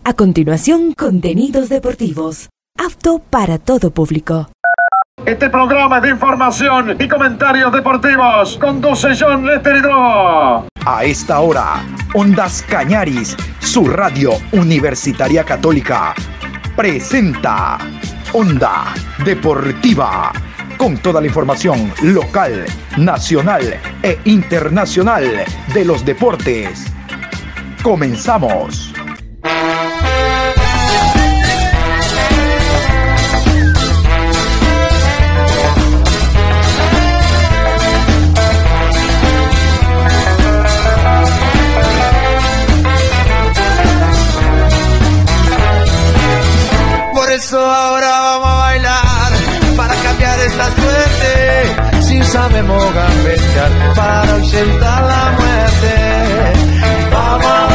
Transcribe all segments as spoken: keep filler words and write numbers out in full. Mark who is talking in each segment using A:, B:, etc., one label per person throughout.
A: A continuación, contenidos deportivos, apto para todo público.
B: Este programa de información y comentarios deportivos conduce John Lester Hidro.
C: A esta hora, Ondas Cañaris, su radio universitaria católica, presenta Onda Deportiva, con toda la información local, nacional e internacional de los deportes. Comenzamos.
D: Por eso ahora vamos a bailar para cambiar esta suerte. Si sabemos gambetear para ausentar la muerte. Vamos a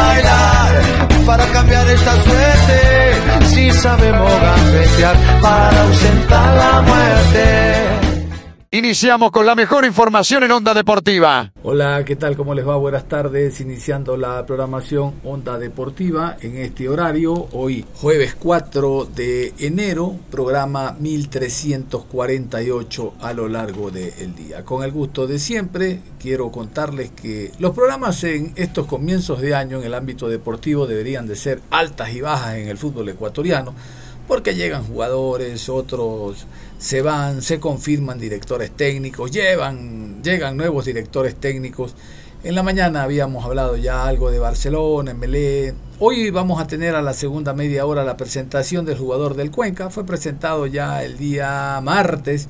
D: bailar para cambiar esta suerte. Si sabemos gambetear para ausentar la muerte.
B: Iniciamos con la mejor información en Onda Deportiva.
E: Hola, ¿qué tal? ¿Cómo les va? Buenas tardes, iniciando la programación Onda Deportiva en este horario, hoy jueves cuatro de enero, programa mil trescientos cuarenta y ocho a lo largo del día. Con el gusto de siempre, quiero contarles que los programas en estos comienzos de año en el ámbito deportivo deberían de ser altas y bajas en el fútbol ecuatoriano, porque llegan jugadores, otros se van, se confirman directores técnicos, llevan, llegan nuevos directores técnicos. En la mañana habíamos hablado ya algo de Barcelona, Emelec. Hoy vamos a tener a la segunda media hora la presentación del jugador del Cuenca. Fue presentado ya el día martes,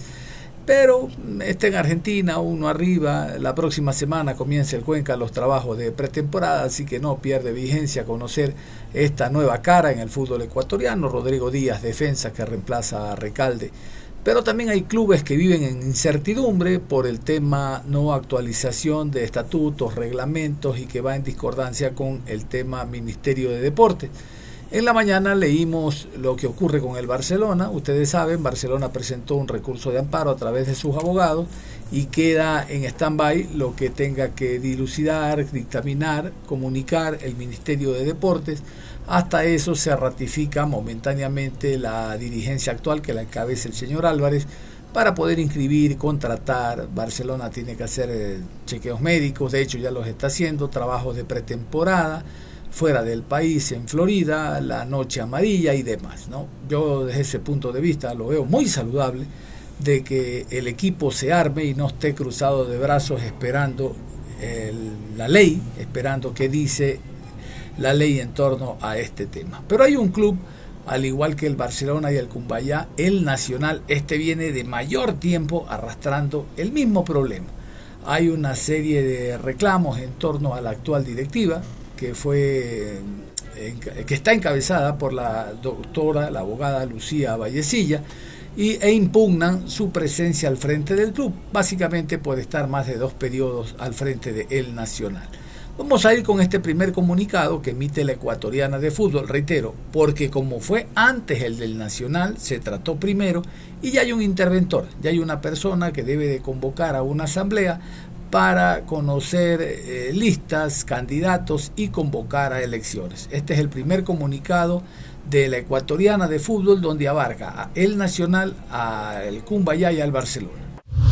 E: pero está en Argentina, uno arriba. La próxima semana comienza el Cuenca los trabajos de pretemporada, así que no pierde vigencia conocer esta nueva cara en el fútbol ecuatoriano. Rodrigo Díaz, defensa, que reemplaza a Recalde. Pero también hay clubes que viven en incertidumbre por el tema no actualización de estatutos, reglamentos, y que va en discordancia con el tema Ministerio de Deportes. En la mañana leímos lo que ocurre con el Barcelona. Ustedes saben, Barcelona presentó un recurso de amparo a través de sus abogados y queda en stand-by lo que tenga que dilucidar, dictaminar, comunicar el Ministerio de Deportes. Hasta eso se ratifica momentáneamente la dirigencia actual, que la encabeza el señor Álvarez, para poder inscribir, contratar. Barcelona tiene que hacer eh, chequeos médicos, de hecho ya los está haciendo, trabajos de pretemporada fuera del país, en Florida, la noche amarilla y demás, ¿no? Yo desde ese punto de vista lo veo muy saludable, de que el equipo se arme y no esté cruzado de brazos esperando el, la ley, esperando qué dice la ley en torno a este tema. Pero hay un club, al igual que el Barcelona y el Cumbayá, el Nacional, este viene de mayor tiempo arrastrando el mismo problema. Hay una serie de reclamos en torno a la actual directiva, que fue que está encabezada por la doctora, la abogada Lucía Vallecilla, y, e impugnan su presencia al frente del club, básicamente por estar más de dos periodos al frente de El Nacional. Vamos a ir con este primer comunicado que emite la Ecuatoriana de Fútbol, reitero, porque como fue antes el del Nacional, se trató primero y ya hay un interventor, ya hay una persona que debe de convocar a una asamblea para conocer eh, listas, candidatos y convocar a elecciones. Este es el primer comunicado de la Ecuatoriana de Fútbol, donde abarca a El Nacional, al Cumbayá y al Barcelona.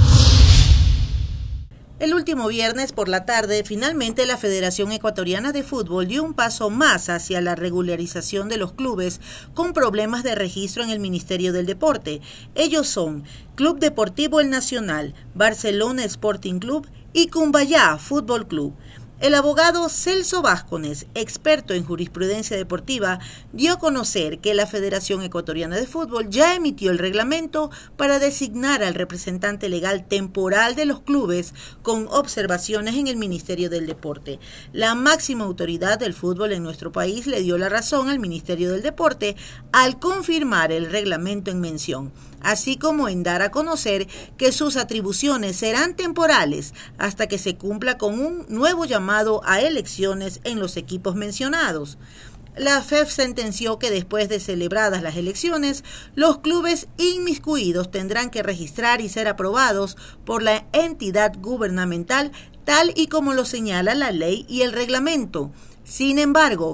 F: El último viernes por la tarde, finalmente la Federación Ecuatoriana de Fútbol dio un paso más hacia la regularización de los clubes con problemas de registro en el Ministerio del Deporte. Ellos son Club Deportivo El Nacional, Barcelona Sporting Club y Cumbayá Fútbol Club. El abogado Celso Vázquez, experto en jurisprudencia deportiva, dio a conocer que la Federación Ecuatoriana de Fútbol ya emitió el reglamento para designar al representante legal temporal de los clubes con observaciones en el Ministerio del Deporte. La máxima autoridad del fútbol en nuestro país le dio la razón al Ministerio del Deporte al confirmar el reglamento en mención, así como en dar a conocer que sus atribuciones serán temporales hasta que se cumpla con un nuevo llamado a elecciones en los equipos mencionados. La F E F sentenció que después de celebradas las elecciones, los clubes inmiscuidos tendrán que registrar y ser aprobados por la entidad gubernamental, tal y como lo señala la ley y el reglamento. Sin embargo,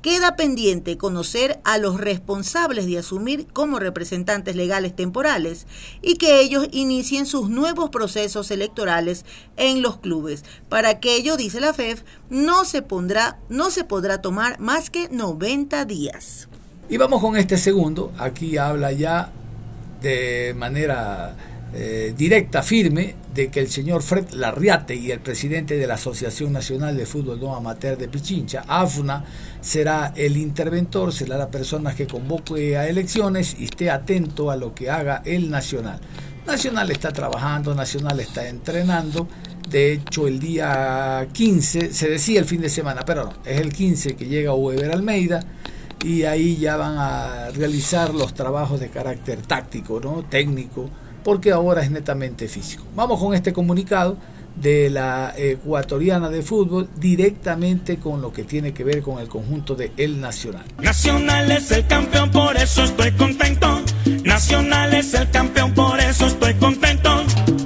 F: queda pendiente conocer a los responsables de asumir como representantes legales temporales y que ellos inicien sus nuevos procesos electorales en los clubes. Para aquello, dice la F E F, no se pondrá, no se podrá tomar más que noventa días.
E: Y vamos con este segundo. Aquí habla ya de manera eh, directa, firme, de que el señor Fred Larriategui, el presidente de la Asociación Nacional de Fútbol No Amateur de Pichincha, AFNA, será el interventor, será la persona que convoque a elecciones y esté atento a lo que haga el Nacional. Nacional está trabajando, Nacional está entrenando. De hecho, el día quince, se decía el fin de semana, pero no, es el quince que llega Weber Almeida, y ahí ya van a realizar los trabajos de carácter táctico, ¿no? Técnico, porque ahora es netamente físico. Vamos con este comunicado de la ecuatoriana de fútbol directamente con lo que tiene que ver con el conjunto de El Nacional.
G: Nacional es el campeón, por eso estoy contento. Nacional es el campeón, por eso estoy contento.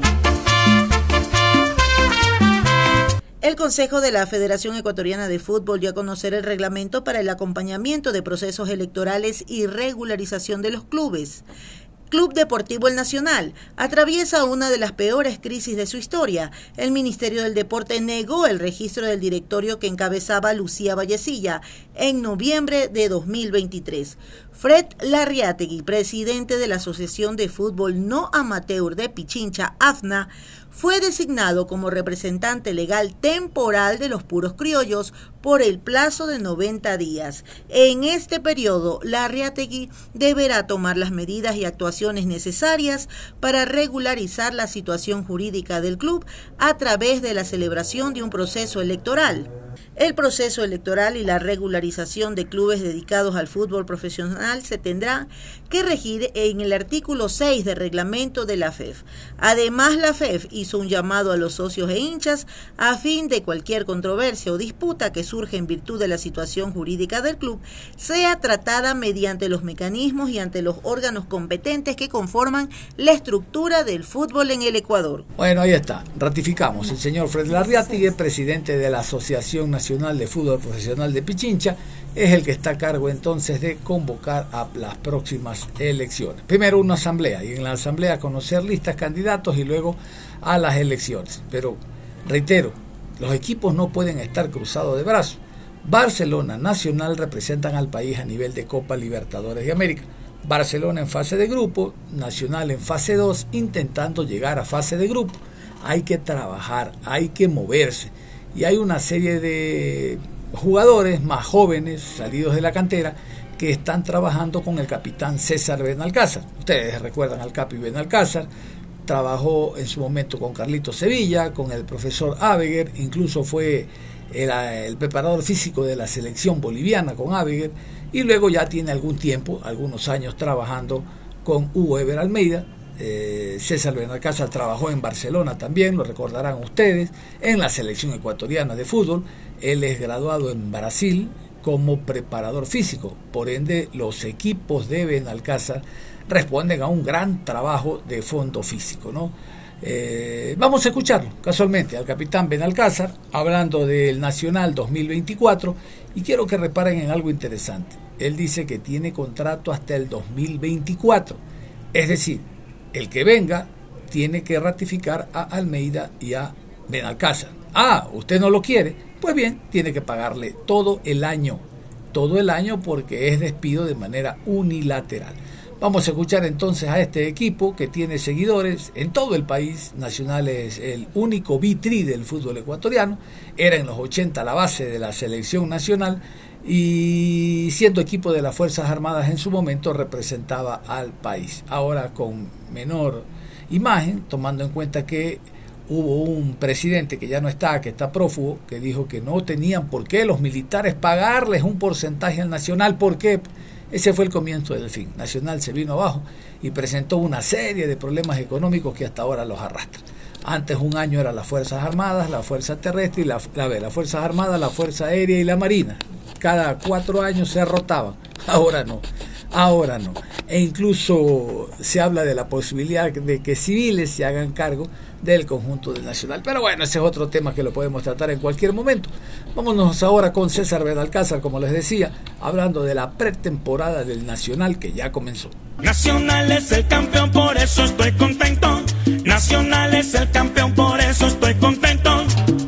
F: El Consejo de la Federación Ecuatoriana de Fútbol dio a conocer el reglamento para el acompañamiento de procesos electorales y regularización de los clubes. Club Deportivo El Nacional atraviesa una de las peores crisis de su historia. El Ministerio del Deporte negó el registro del directorio que encabezaba Lucía Vallecilla en noviembre de dos mil veintitrés. Fred Larriategui, presidente de la Asociación de Fútbol No Amateur de Pichincha, AFNA, fue designado como representante legal temporal de los puros criollos por el plazo de noventa días. En este periodo, Larriategui deberá tomar las medidas y actuaciones necesarias para regularizar la situación jurídica del club a través de la celebración de un proceso electoral. El proceso electoral y la regularización de clubes dedicados al fútbol profesional se tendrá que regir en el artículo seis del reglamento de la F E F. Además, la F E F hizo un llamado a los socios e hinchas a fin de cualquier controversia o disputa que surja en virtud de la situación jurídica del club sea tratada mediante los mecanismos y ante los órganos competentes que conforman la estructura del fútbol en el Ecuador.
E: Bueno, ahí está, ratificamos. El señor Fred Larriategui, presidente de la Asociación Nacional de Fútbol Profesional de Pichincha, es el que está a cargo entonces de convocar a las próximas elecciones. Primero una asamblea, y en la asamblea conocer listas, candidatos y luego a las elecciones. Pero reitero, los equipos no pueden estar cruzados de brazos. Barcelona, Nacional representan al país a nivel de Copa Libertadores de América. Barcelona en fase de grupo, Nacional en fase dos, intentando llegar a fase de grupo. Hay que trabajar, hay que moverse. Y hay una serie de jugadores más jóvenes, salidos de la cantera, que están trabajando con el capitán César Benalcázar. Ustedes recuerdan al Capi Benalcázar, trabajó en su momento con Carlito Sevilla, con el profesor Abeguer, incluso fue el, el preparador físico de la selección boliviana con Abeguer, y luego ya tiene algún tiempo, algunos años trabajando con Hugo Eber Almeida. Eh, César Benalcázar trabajó en Barcelona también, lo recordarán ustedes, en la selección ecuatoriana de fútbol. Él es graduado en Brasil como preparador físico, por ende los equipos de Benalcázar responden a un gran trabajo de fondo físico, ¿no? Eh, vamos a escucharlo casualmente al capitán Benalcázar hablando del Nacional dos mil veinticuatro, y quiero que reparen en algo interesante. Él dice que tiene contrato hasta el dos mil veinticuatro, es decir, el que venga tiene que ratificar a Almeida y a Benalcázar. Ah, usted no lo quiere, pues bien, tiene que pagarle todo el año, todo el año porque es despido de manera unilateral. Vamos a escuchar entonces a este equipo que tiene seguidores en todo el país. Nacional es el único vitri del fútbol ecuatoriano, era en los ochenta la base de la selección nacional y siendo equipo de las Fuerzas Armadas en su momento representaba al país. Ahora con menor imagen, tomando en cuenta que hubo un presidente que ya no está, que está prófugo, que dijo que no tenían por qué los militares pagarles un porcentaje al Nacional. ¿Por qué? Ese fue el comienzo del fin. Nacional se vino abajo y presentó una serie de problemas económicos que hasta ahora los arrastran. Antes un año eran las Fuerzas Armadas, la Fuerza Terrestre y la, la, las Fuerzas Armadas, la Fuerza Aérea y la Marina. Cada cuatro años se rotaban. Ahora no, ahora no. e incluso se habla de la posibilidad de que civiles se hagan cargo del conjunto del Nacional. Pero bueno, ese es otro tema que lo podemos tratar en cualquier momento. Vámonos ahora con César Benalcázar, como les decía, hablando de la pretemporada del Nacional que ya comenzó.
G: Nacional es el campeón, por eso estoy contento. Nacional es el campeón, por eso estoy contento.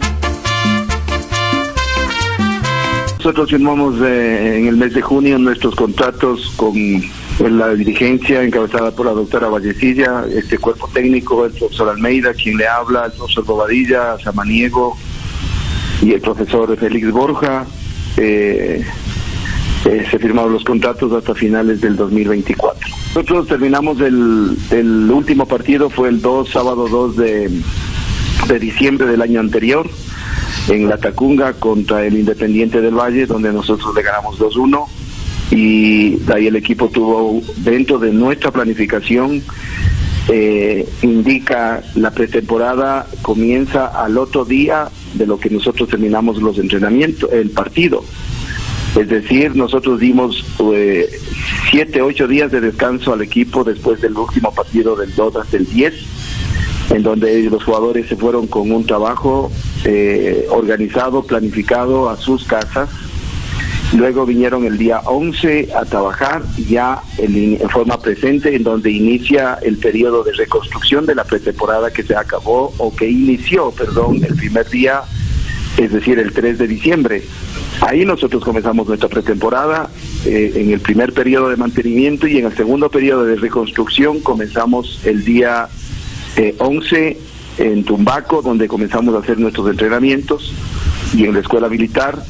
H: Nosotros firmamos eh, en el mes de junio nuestros contratos con la dirigencia encabezada por la doctora Vallecilla, este cuerpo técnico, el profesor Almeida, quien le habla, el profesor Bobadilla, Samaniego y el profesor Félix Borja. Eh, eh, se firmaron los contratos hasta finales del dos mil veinticuatro. Nosotros terminamos el, el último partido, fue el dos, sábado dos de, de diciembre del año anterior, en La Tacunga contra el Independiente del Valle, donde nosotros le ganamos dos uno, y de ahí el equipo tuvo, dentro de nuestra planificación, eh, indica la pretemporada comienza al otro día de lo que nosotros terminamos los entrenamientos, el partido. Es decir, nosotros dimos eh, siete, ocho días de descanso al equipo después del último partido del dos hasta el diez, en donde los jugadores se fueron con un trabajo eh, organizado, planificado a sus casas. Luego vinieron el día once a trabajar ya en, en forma presente, en donde inicia el periodo de reconstrucción de la pretemporada que se acabó, o que inició, perdón, el primer día, es decir, el tres de diciembre. Ahí nosotros comenzamos nuestra pretemporada, eh, en el primer periodo de mantenimiento, y en el segundo periodo de reconstrucción comenzamos el día eh, once en Tumbaco, donde comenzamos a hacer nuestros entrenamientos, y en la escuela militar,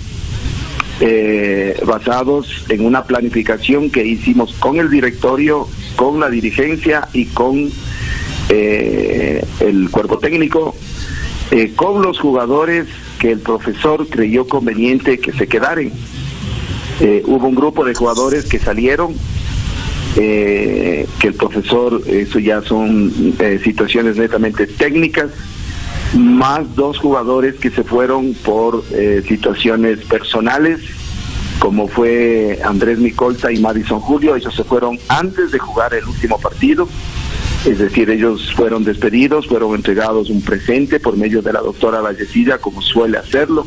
H: eh, basados en una planificación que hicimos con el directorio, con la dirigencia y con eh, el cuerpo técnico, eh, con los jugadores que el profesor creyó conveniente que se quedaran. Eh, hubo un grupo de jugadores que salieron, eh, que el profesor, eso ya son eh, situaciones netamente técnicas, más dos jugadores que se fueron por eh, situaciones personales, como fue Andrés Micolta y Madison Julio. Ellos se fueron antes de jugar el último partido, es decir, ellos fueron despedidos, fueron entregados un presente por medio de la doctora Vallecilla, como suele hacerlo,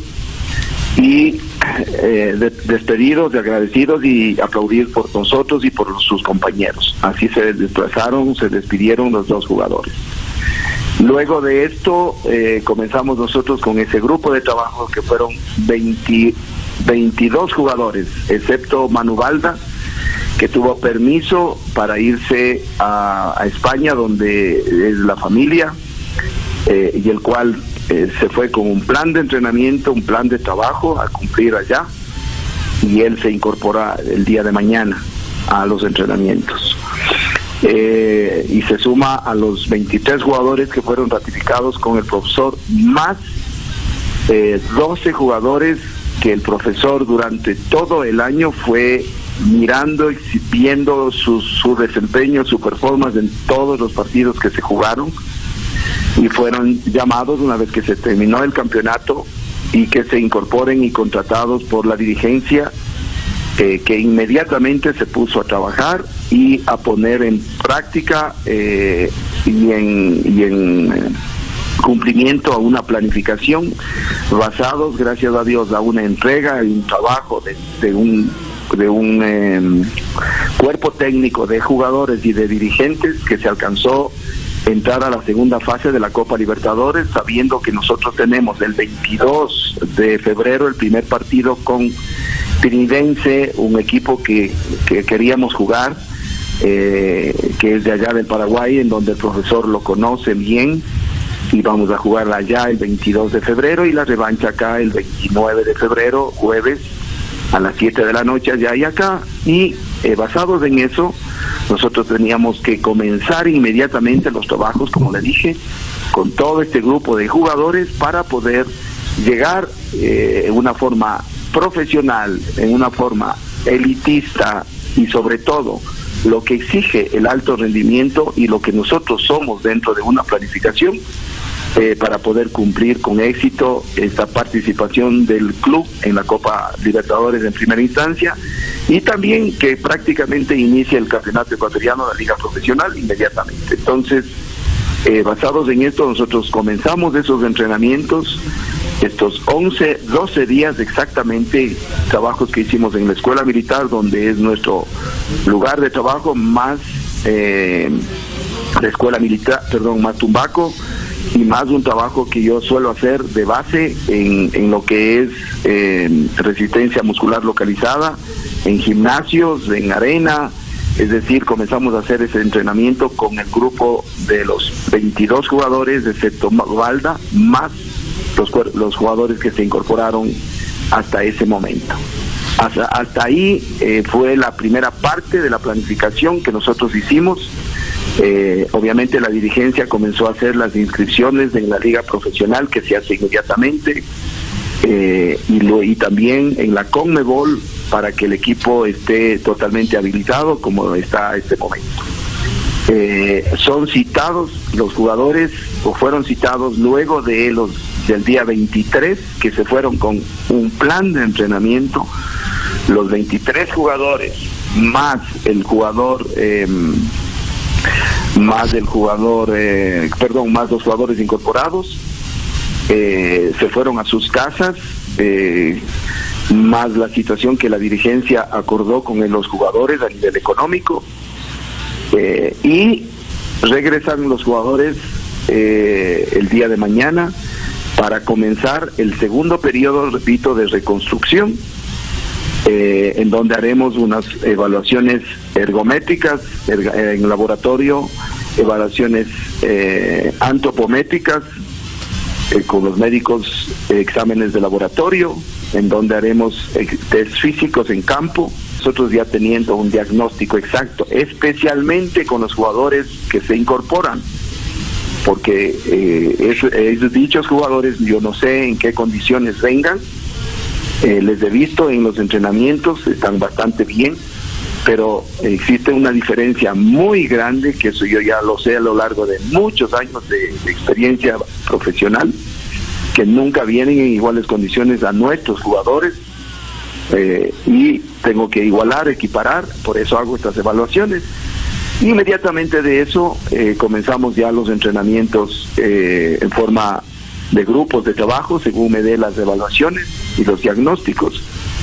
H: y eh, de, despedidos, de agradecidos y aplaudir por nosotros y por sus compañeros. Así se desplazaron, se despidieron los dos jugadores. Luego de esto eh, comenzamos nosotros con ese grupo de trabajo, que fueron veinte, veintidós jugadores, excepto Manu Balda, que tuvo permiso para irse a, a España, donde es la familia, eh, y el cual eh, se fue con un plan de entrenamiento, un plan de trabajo a cumplir allá, y él se incorpora el día de mañana a los entrenamientos. Eh, y se suma a los veintitrés jugadores que fueron ratificados con el profesor, más eh, doce jugadores que el profesor durante todo el año fue mirando y viendo su, su desempeño, su performance en todos los partidos que se jugaron, y fueron llamados una vez que se terminó el campeonato, y que se incorporen y contratados por la dirigencia, eh, que inmediatamente se puso a trabajar y a poner en práctica eh, y en, y en eh, cumplimiento a una planificación, basados, gracias a Dios, a una entrega y un trabajo de, de un de un eh, cuerpo técnico de jugadores y de dirigentes, que se alcanzó entrar a la segunda fase de la Copa Libertadores, sabiendo que nosotros tenemos el veintidós de febrero el primer partido con Trinidense, un equipo que, que queríamos jugar, eh, que es de allá del Paraguay, en donde el profesor lo conoce bien, y vamos a jugar allá el veintidós de febrero, y la revancha acá el veintinueve de febrero, jueves, a las siete de la noche allá y acá. Y eh, basados en eso, nosotros teníamos que comenzar inmediatamente los trabajos, como le dije, con todo este grupo de jugadores, para poder llegar eh, en una forma profesional, en una forma elitista, y sobre todo lo que exige el alto rendimiento y lo que nosotros somos dentro de una planificación, Eh, para poder cumplir con éxito esta participación del club en la Copa Libertadores en primera instancia, y también que prácticamente inicia el campeonato ecuatoriano de la liga profesional inmediatamente. Entonces, eh, basados en esto, nosotros comenzamos esos entrenamientos, estos once, doce días exactamente, trabajos que hicimos en la escuela militar, donde es nuestro lugar de trabajo, más eh, la escuela militar, perdón, más Tumbaco, y más un trabajo que yo suelo hacer de base en, en lo que es eh, resistencia muscular localizada, en gimnasios, en arena. Es decir, comenzamos a hacer ese entrenamiento con el grupo de los veintidós jugadores, excepto Valda, más los, los jugadores que se incorporaron hasta ese momento. Hasta, hasta ahí eh, fue la primera parte de la planificación que nosotros hicimos. Eh, obviamente la dirigencia comenzó a hacer las inscripciones en la liga profesional, que se hace inmediatamente, eh, y, lo, y también en la CONMEBOL, para que el equipo esté totalmente habilitado como está a este momento. Eh, son citados los jugadores, o fueron citados luego de los del día veintitrés, que se fueron con un plan de entrenamiento, los veintitrés jugadores, más el jugador... Eh, más el jugador, eh, perdón, más los jugadores incorporados, eh, se fueron a sus casas, eh, más la situación que la dirigencia acordó con los jugadores a nivel económico, eh, y regresan los jugadores eh, el día de mañana para comenzar el segundo periodo, repito, de reconstrucción, Eh, en donde haremos unas evaluaciones ergométricas erg en laboratorio, evaluaciones eh, antropométricas eh, con los médicos, eh, exámenes de laboratorio, en donde haremos eh, test físicos en campo, nosotros ya teniendo un diagnóstico exacto, especialmente con los jugadores que se incorporan, porque eh, es, es, dichos jugadores yo no sé en qué condiciones vengan. Eh, les he visto en los entrenamientos, están bastante bien, pero existe una diferencia muy grande, que eso yo ya lo sé a lo largo de muchos años de, de experiencia profesional, que nunca vienen en iguales condiciones a nuestros jugadores, eh, y tengo que igualar, equiparar, por eso hago estas evaluaciones. Inmediatamente de eso eh, comenzamos ya los entrenamientos eh, en forma de grupos de trabajo, según me dé las evaluaciones y los diagnósticos,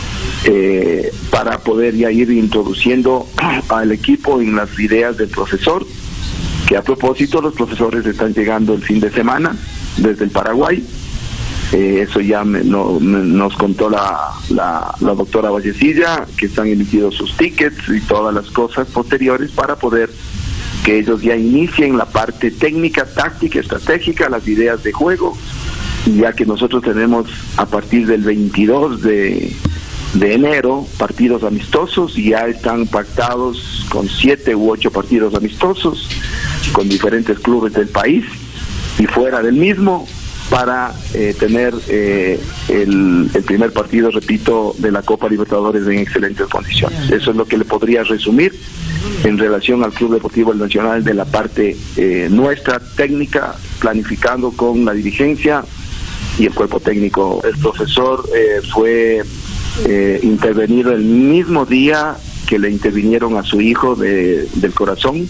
H: eh, para poder ya ir introduciendo al equipo en las ideas del profesor, que a propósito los profesores están llegando el fin de semana desde el Paraguay. Eh, eso ya me, no, me, nos contó la, la, la doctora Vallecilla, que están emitidos sus tickets y todas las cosas posteriores para poder que ellos ya inicien la parte técnica, táctica, estratégica, las ideas de juego, ya que nosotros tenemos a partir del veintidós de, de enero partidos amistosos, y ya están pactados con siete u ocho partidos amistosos con diferentes clubes del país y fuera del mismo, para eh, tener eh, el, el primer partido, repito, de la Copa Libertadores en excelentes condiciones. Eso es lo que le podría resumir en relación al Club Deportivo El Nacional, de la parte eh, nuestra técnica, planificando con la dirigencia y el cuerpo técnico. El profesor eh, fue eh, intervenido el mismo día que le intervinieron a su hijo de, del corazón.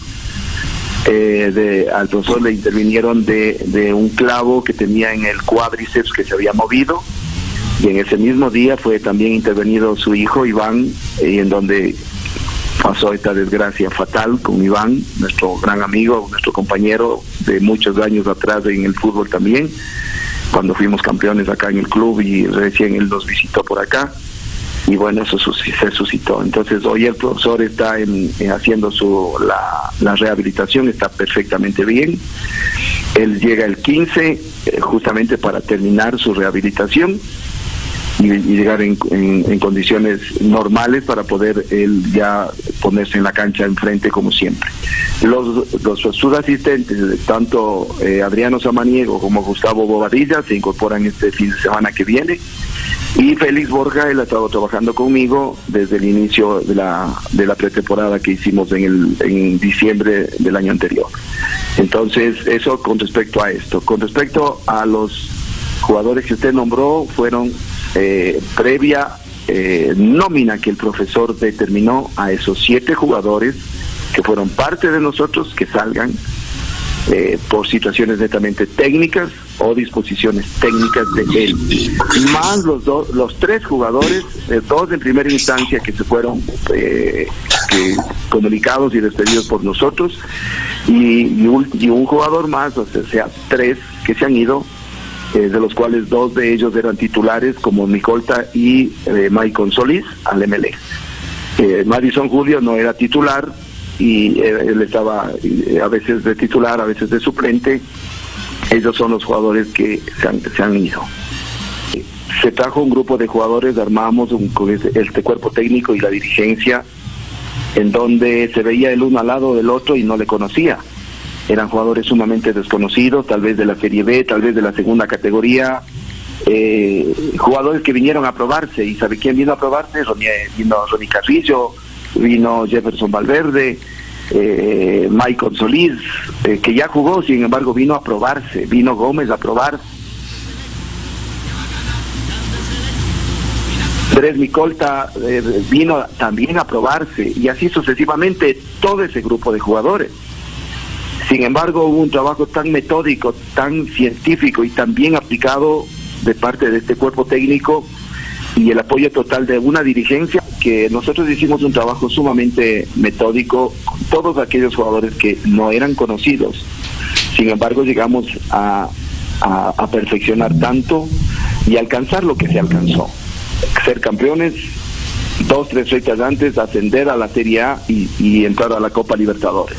H: Eh, de, al profesor le intervinieron de, de un clavo que tenía en el cuádriceps que se había movido, y en ese mismo día fue también intervenido su hijo Iván, y en donde pasó esta desgracia fatal con Iván, nuestro gran amigo, nuestro compañero de muchos años atrás en el fútbol también, cuando fuimos campeones acá en el club, y recién él nos visitó por acá. Y bueno, eso se suscitó. Entonces hoy el profesor está en, en haciendo su la, la rehabilitación, está perfectamente bien. Él llega el quince eh, justamente para terminar su rehabilitación y, y llegar en, en, en condiciones normales para poder él ya ponerse en la cancha enfrente como siempre. Los, los sus asistentes, tanto eh, Adriano Samaniego como Gustavo Bobadilla, se incorporan este fin de semana que viene. Y Félix Borja, él ha estado trabajando conmigo desde el inicio de la de la pretemporada que hicimos en el en diciembre del año anterior. Entonces, eso con respecto a esto. Con respecto a los jugadores que usted nombró, fueron eh, previa eh, nómina que el profesor determinó a esos siete jugadores que fueron parte de nosotros, que salgan eh, por situaciones netamente técnicas o disposiciones técnicas de él, más los dos, los tres jugadores, eh, dos en primera instancia que se fueron eh, que, comunicados y despedidos por nosotros, y, y, un, y un jugador más, o sea, tres que se han ido, eh, de los cuales dos de ellos eran titulares, como Micolta y eh, Maicon Solís, al M L E. Eh, Madison Julio no era titular, y eh, él estaba eh, a veces de titular, a veces de suplente. Ellos son los jugadores que se han, se han ido. Se trajo un grupo de jugadores, armamos un, con este, este cuerpo técnico y la dirigencia, en donde se veía el uno al lado del otro y no le conocía. Eran jugadores sumamente desconocidos, tal vez de la Serie B, tal vez de la segunda categoría, eh, jugadores que vinieron a probarse. ¿Y sabe quién vino a probarse? Ronnie, vino Ronnie Carrillo, vino Jefferson Valverde, eh, Maicon Solís, eh, que ya jugó, sin embargo vino a probarse, vino Gómez a probarse, Andrés Micolta eh, vino también a probarse, y así sucesivamente todo ese grupo de jugadores. Sin embargo, hubo un trabajo tan metódico, tan científico y tan bien aplicado de parte de este cuerpo técnico y el apoyo total de una dirigencia, que nosotros hicimos un trabajo sumamente metódico con todos aquellos jugadores que no eran conocidos. Sin embargo, llegamos a, a, a perfeccionar tanto y alcanzar lo que se alcanzó. Ser campeones, dos, tres fechas antes, ascender a la Serie A y, y entrar a la Copa Libertadores.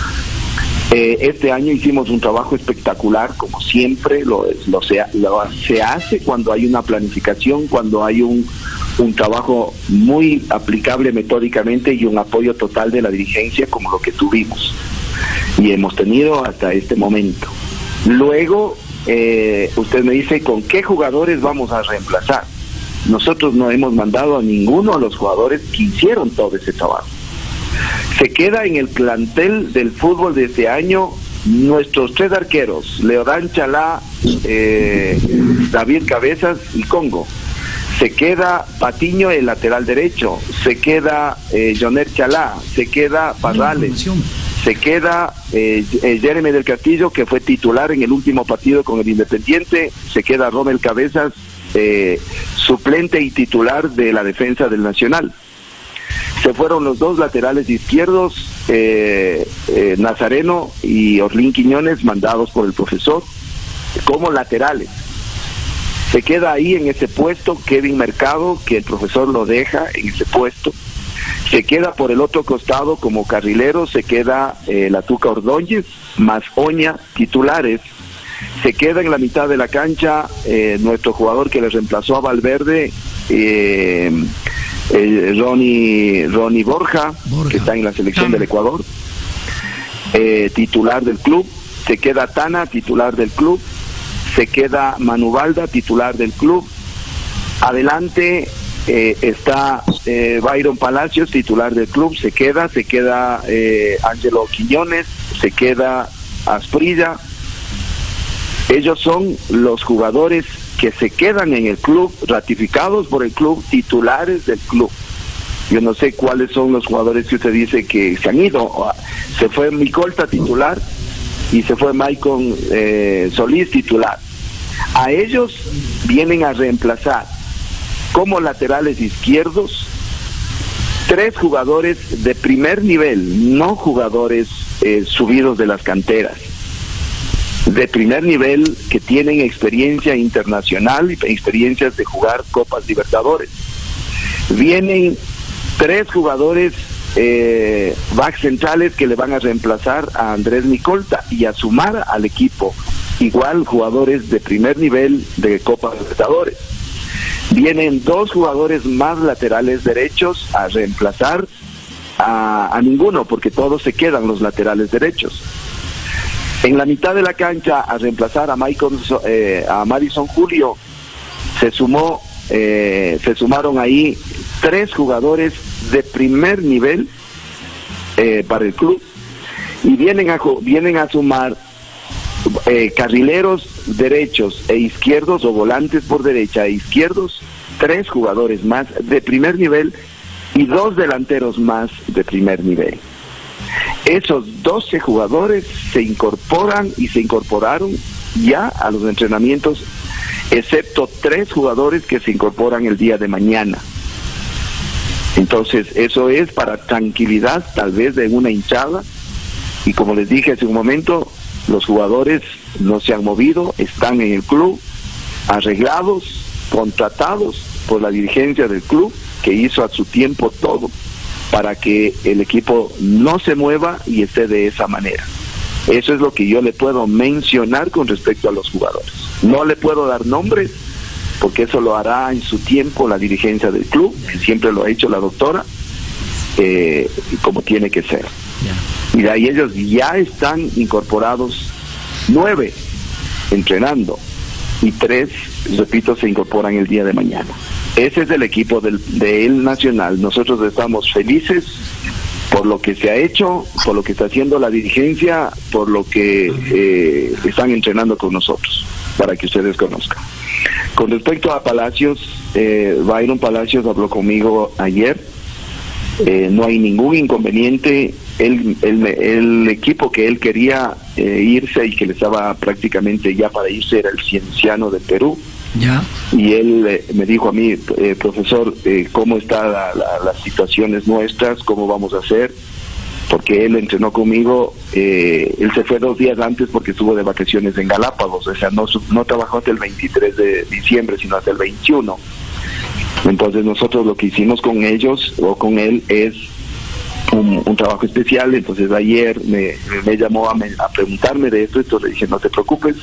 H: Eh, este año hicimos un trabajo espectacular, como siempre lo, lo, se, lo se hace cuando hay una planificación, cuando hay un, un trabajo muy aplicable metódicamente y un apoyo total de la dirigencia, como lo que tuvimos y hemos tenido hasta este momento. Luego, eh, usted me dice, ¿con qué jugadores vamos a reemplazar? Nosotros no hemos mandado a ninguno de los jugadores que hicieron todo ese trabajo. Se queda en el plantel del fútbol de este año nuestros tres arqueros, Leodán Chalá, eh, David Cabezas y Congo. Se queda Patiño, el lateral derecho. Se queda eh, Joner Chalá. Se queda Parrales. Se queda eh, Jeremy del Castillo, que fue titular en el último partido con el Independiente. Se queda Romel Cabezas, eh, suplente y titular de la defensa del Nacional. Se fueron los dos laterales izquierdos, eh, eh, Nazareno y Orlín Quiñones, mandados por el profesor como laterales. Se queda ahí en ese puesto Kevin Mercado, que el profesor lo deja en ese puesto. Se queda por el otro costado como carrilero, se queda eh, la Tuca Ordóñez, más Oña, titulares. Se queda en la mitad de la cancha eh, nuestro jugador que le reemplazó a Valverde, eh, eh, Ronnie, Ronnie Borja, Borja, que está en la selección del Ecuador, eh, titular del club. Se queda Tana, titular del club. Se queda Manuvalda, titular del club. Adelante eh, está eh, Byron Palacios, titular del club. Se queda, se queda eh, Ángelo Quiñones, se queda Asprilla. Ellos son los jugadores que se quedan en el club, ratificados por el club, titulares del club. Yo no sé cuáles son los jugadores que usted dice que se han ido. Se fue Micolta, titular, y se fue Maicon eh, Solís, titular. A ellos vienen a reemplazar como laterales izquierdos tres jugadores de primer nivel, no jugadores eh, subidos de las canteras, de primer nivel, que tienen experiencia internacional y experiencias de jugar Copas Libertadores. Vienen tres jugadores eh, back centrales que le van a reemplazar a Andrés Micolta y a sumar al equipo igual jugadores de primer nivel de Copa Libertadores. Vienen dos jugadores más laterales derechos a reemplazar a, a ninguno, porque todos se quedan los laterales derechos. En la mitad de la cancha, a reemplazar a Maicon, eh, a Madison Julio, se sumó, eh, se sumaron ahí tres jugadores de primer nivel eh, para el club, y vienen a vienen a sumar eh, carrileros derechos e izquierdos, o volantes por derecha e izquierdos, tres jugadores más de primer nivel y dos delanteros más de primer nivel. Esos doce jugadores se incorporan y se incorporaron ya a los entrenamientos, excepto tres jugadores que se incorporan el día de mañana. Entonces, eso es para tranquilidad tal vez de una hinchada, y como les dije hace un momento, los jugadores no se han movido, están en el club, arreglados, contratados por la dirigencia del club, que hizo a su tiempo todo para que el equipo no se mueva y esté de esa manera. Eso es lo que yo le puedo mencionar con respecto a los jugadores. No le puedo dar nombres, porque eso lo hará en su tiempo la dirigencia del club, que siempre lo ha hecho la doctora, eh, como tiene que ser. Yeah. Y de ahí ellos ya están incorporados, nueve entrenando, y tres, repito, se incorporan el día de mañana. Ese es el equipo del, de El Nacional. Nosotros estamos felices por lo que se ha hecho, por lo que está haciendo la dirigencia, por lo que eh, están entrenando con nosotros, para que ustedes conozcan. Con respecto a Palacios, eh, Byron Palacios habló conmigo ayer, eh, no hay ningún inconveniente. El, el, el equipo que él quería eh, irse y que le estaba prácticamente ya para irse era el Cienciano de Perú. Ya. Y él eh, me dijo a mí, eh, profesor, eh, ¿cómo están la, la, las situaciones nuestras? ¿Cómo vamos a hacer? Porque él entrenó conmigo, eh, él se fue dos días antes porque estuvo de vacaciones en Galápagos, o sea, no, no trabajó hasta el veintitrés de diciembre, sino hasta el veintiuno. Entonces nosotros lo que hicimos con ellos, o con él, es un, un trabajo especial. Entonces ayer me, me llamó a, me, a preguntarme de esto, entonces le dije, no te preocupes,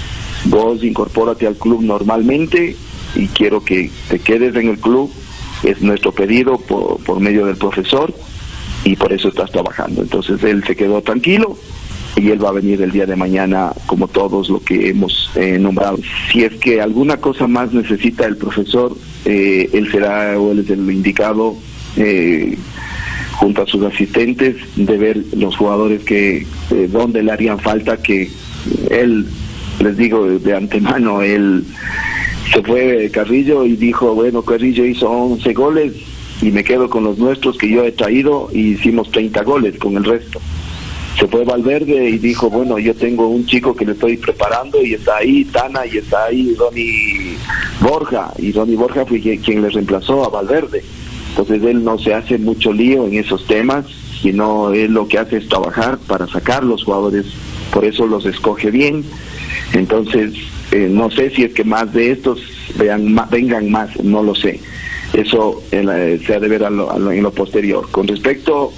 H: vos incorpórate al club normalmente y quiero que te quedes en el club, es nuestro pedido por, por medio del profesor, y por eso estás trabajando. Entonces él se quedó tranquilo y él va a venir el día de mañana como todos lo que hemos eh, nombrado. Si es que alguna cosa más necesita el profesor, eh, él será o él es el indicado, eh, junto a sus asistentes, de ver los jugadores que eh, donde le harían falta, que él, les digo de antemano, él se fue Carrillo y dijo, bueno, Carrillo hizo once goles y me quedo con los nuestros que yo he traído, y hicimos treinta goles con el resto. Se fue Valverde y dijo, bueno, yo tengo un chico que le estoy preparando y está ahí Tana, y está ahí Ronnie Borja, y Ronnie Borja fue quien le reemplazó a Valverde. Entonces él no se hace mucho lío en esos temas, sino él lo que hace es trabajar para sacar los jugadores, por eso los escoge bien. Entonces eh, no sé si es que más de estos vean, ma, vengan más, no lo sé. Eso eh, se ha de ver a lo, a lo, en lo posterior. Con respecto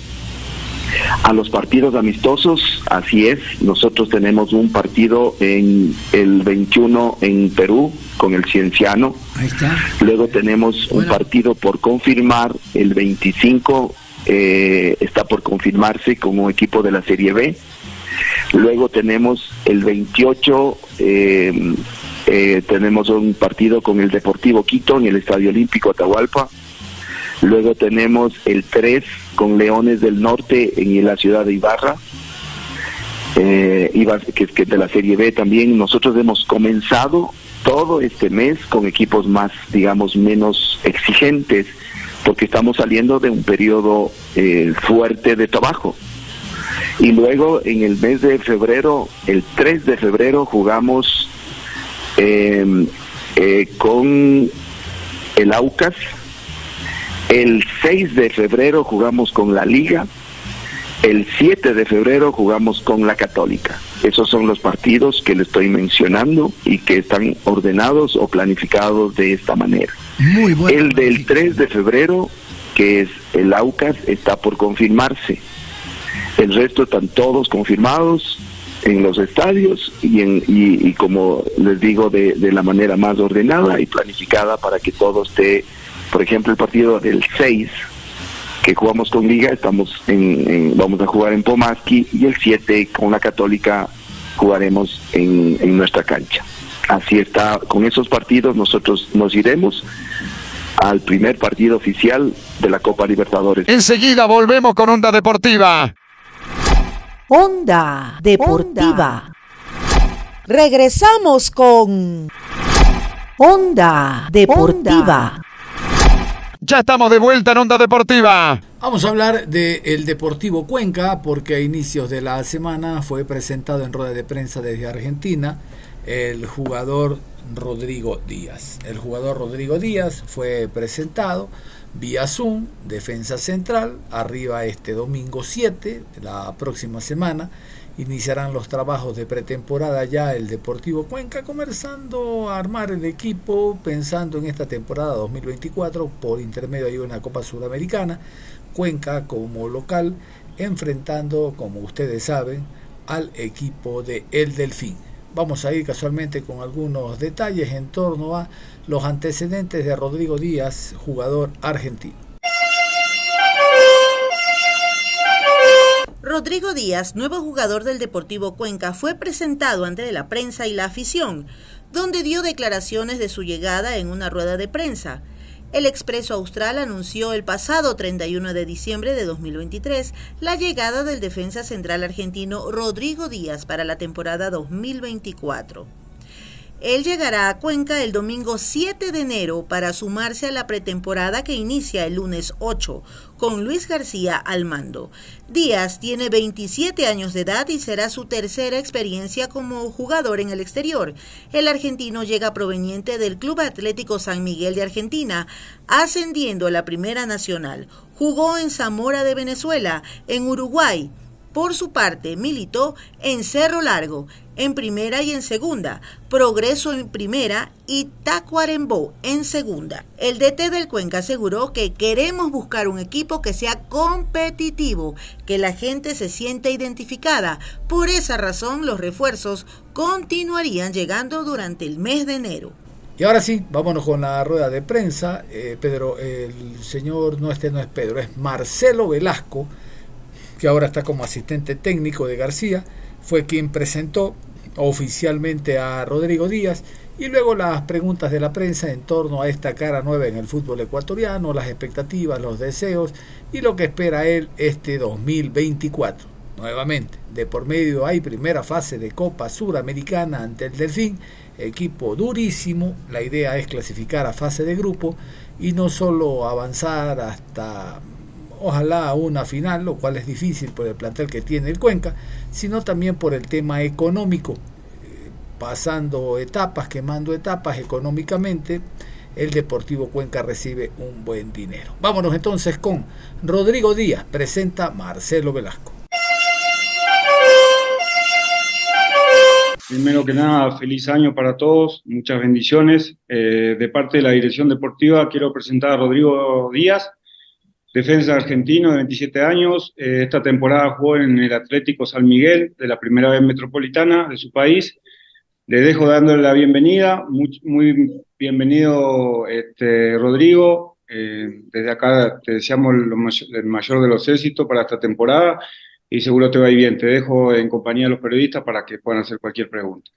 H: a los partidos amistosos, así es, nosotros tenemos un partido en el veintiuno en Perú con el Cienciano. Ahí está. Luego tenemos bueno. un partido por confirmar el veinticinco, eh, está por confirmarse con un equipo de la Serie B. Luego tenemos el veintiocho, eh, eh, tenemos un partido con el Deportivo Quito en el Estadio Olímpico Atahualpa. Luego tenemos el tres con Leones del Norte en la ciudad de Ibarra, eh, que es que de la Serie B también. Nosotros hemos comenzado todo este mes con equipos más, digamos, menos exigentes, porque estamos saliendo de un periodo eh, fuerte de trabajo. Y luego en el mes de febrero, el tres de febrero, jugamos eh, eh, con el Aucas. El seis de febrero jugamos con la Liga. El siete de febrero jugamos con la Católica. Esos son los partidos que le estoy mencionando y que están ordenados o planificados de esta manera. Muy bueno. El del tres de febrero, que es el Aucas, está por confirmarse. El resto están todos confirmados en los estadios y, en, y, y como les digo, de, de la manera más ordenada y planificada para que todo esté. Por ejemplo, el partido del seis, que jugamos con Liga, estamos en, en, vamos a jugar en Pomaski, y el siete con la Católica jugaremos en, en nuestra cancha. Así está, con esos partidos nosotros nos iremos al primer partido oficial de la Copa Libertadores.
I: Enseguida volvemos con Onda Deportiva.
A: Onda Deportiva. Onda. Regresamos con Onda Deportiva.
I: Ya estamos de vuelta en Onda Deportiva.
E: Vamos a hablar del Deportivo Cuenca porque a inicios de la semana fue presentado en rueda de prensa desde Argentina el jugador Rodrigo Díaz. El jugador Rodrigo Díaz fue presentado vía Zoom, defensa central, arriba este domingo siete, la próxima semana. Iniciarán los trabajos de pretemporada ya el Deportivo Cuenca, comenzando a armar el equipo, pensando en esta temporada dos mil veinticuatro, por intermedio de una Copa Sudamericana. Cuenca como local, enfrentando, como ustedes saben, al equipo de El Delfín. Vamos a ir casualmente con algunos detalles en torno a los antecedentes de Rodrigo Díaz, jugador argentino.
F: Rodrigo Díaz, nuevo jugador del Deportivo Cuenca, fue presentado ante la prensa y la afición, donde dio declaraciones de su llegada en una rueda de prensa. El Expreso Austral anunció el pasado treinta y uno de diciembre de dos mil veintitrés la llegada del defensa central argentino Rodrigo Díaz para la temporada dos mil veinticuatro. Él llegará a Cuenca el domingo siete de enero para sumarse a la pretemporada que inicia el lunes ocho, con Luis García al mando. Díaz tiene veintisiete años de edad y será su tercera experiencia como jugador en el exterior. El argentino llega proveniente del Club Atlético San Miguel de Argentina, ascendiendo a la Primera Nacional. Jugó en Zamora de Venezuela, en Uruguay. Por su parte, militó en Cerro Largo, en primera y en segunda, Progreso en primera y Tacuarembó en segunda. El D T del Cuenca aseguró que queremos buscar un equipo que sea competitivo, que la gente se sienta identificada. Por esa razón, los refuerzos continuarían llegando durante el mes de enero.
E: Y ahora sí, vámonos con la rueda de prensa. Eh, Pedro, el señor, no este no es Pedro, es Marcelo Velasco, que ahora está como asistente técnico de García, fue quien presentó oficialmente a Rodrigo Díaz, y luego las preguntas de la prensa en torno a esta cara nueva en el fútbol ecuatoriano, las expectativas, los deseos y lo que espera él este dos mil veinticuatro. Nuevamente, de por medio hay primera fase de Copa Suramericana ante el Delfín, equipo durísimo. La idea es clasificar a fase de grupo y no solo avanzar hasta ojalá a una final, lo cual es difícil por el plantel que tiene el Cuenca, sino también por el tema económico, eh, pasando etapas, quemando etapas económicamente. El Deportivo Cuenca recibe un buen dinero. Vámonos entonces con Rodrigo Díaz, presenta Marcelo Velasco.
J: Primero que nada, feliz año para todos, muchas bendiciones. Eh, de parte de la Dirección Deportiva quiero presentar a Rodrigo Díaz, defensa argentino de veintisiete años. Eh, esta temporada jugó en el Atlético San Miguel de la Primera B Metropolitana de su país. Le dejo dándole la bienvenida. Muy, muy bienvenido, este, Rodrigo. Eh, desde acá te deseamos lo mayor, el mayor de los éxitos para esta temporada y seguro te va a ir bien. Te dejo en compañía de los periodistas para que puedan hacer cualquier pregunta.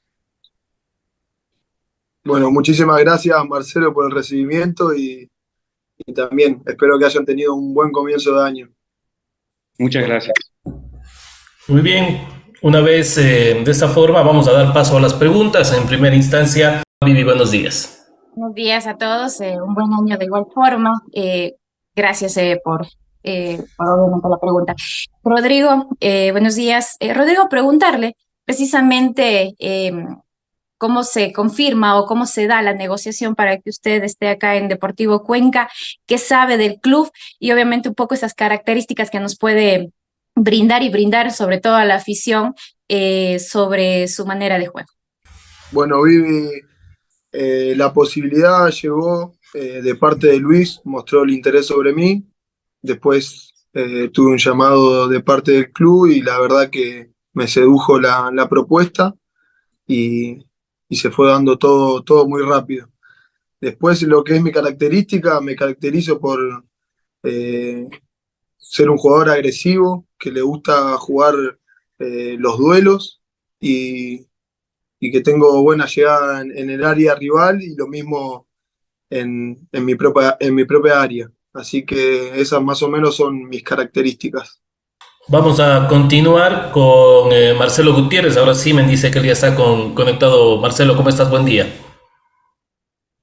K: Bueno, muchísimas gracias, Marcelo, por el recibimiento y Y también espero que hayan tenido un buen comienzo de año.
J: Muchas gracias.
L: Muy bien, una vez eh, de esta forma vamos a dar paso a las preguntas. En primera instancia, Vivi, buenos días.
M: Buenos días a todos, eh, un buen año de igual forma. Eh, gracias eh, por, eh, por obviamente la pregunta. Rodrigo, eh, buenos días. Eh, Rodrigo, preguntarle precisamente eh, cómo se confirma o cómo se da la negociación para que usted esté acá en Deportivo Cuenca, qué sabe del club y obviamente un poco esas características que nos puede brindar y brindar sobre todo a la afición eh, sobre su manera de juego.
K: Bueno, Vivi, eh, la posibilidad llegó eh, de parte de Luis, mostró el interés sobre mí, después eh, tuve un llamado de parte del club y la verdad que me sedujo la, la propuesta y y se fue dando todo, todo muy rápido. Después, lo que es mi característica, me caracterizo por eh, ser un jugador agresivo, que le gusta jugar eh, los duelos y, y que tengo buena llegada en, en el área rival y lo mismo en, en, mi propia, en mi propia área. Así que esas más o menos son mis características.
L: Vamos a continuar con eh, Marcelo Gutiérrez. Ahora sí me dice que él ya está con, conectado. Marcelo, ¿cómo estás? Buen día.